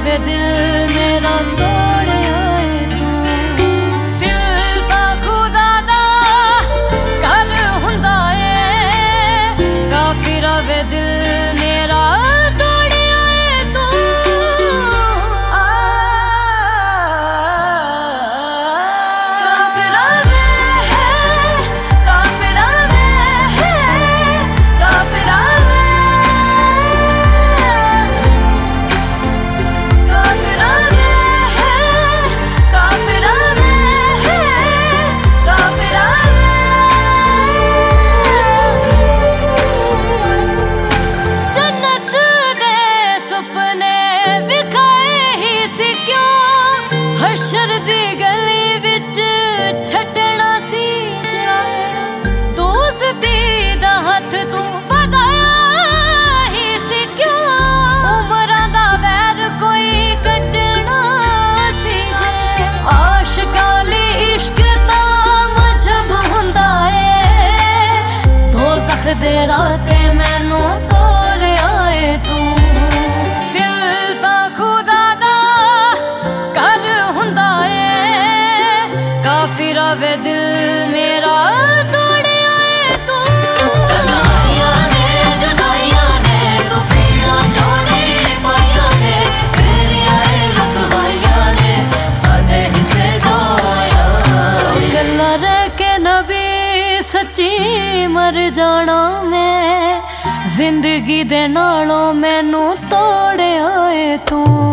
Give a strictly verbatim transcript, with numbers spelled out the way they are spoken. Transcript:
वे दिल मेरा तोड़े आए तू। दिल दा खुदा दा घर हुंदा ए, काफिरा वे दिल मेरा तोड़े आए तू। काफिरा वे है, काफिरा वे है, काफिरा वे, काफिरा वे है, काफिरा वे है, काफिरा वे। जन्नत दे सुपने विखाए ही सी क्यों, हशर दी गली विच छड्डना सी जाए। दोस्ती दा हथ तू बधाया ही सी क्यों, उमरां दा वैर कोई कड्डना सी जे। आशिकाली इश्क दा मजहब हुंदा ए, दोज़ख दे राते मैनू तोरे आए तू। दिल दा खुदा दा घर हुंदा ए, काफिरा वे दिल मेरा तोड़े आए तू। जुदाइयां ने जुदाइयां ने तू पीड़ा छोड़ी पाइयां ने, तेरी आए रसवाइयां ने साडे हिस्से जो आया। गल्लां रह के नबी सच्ची मर जाना मैं, जिंदगी दे नालों मैनू तोड़े आए तू।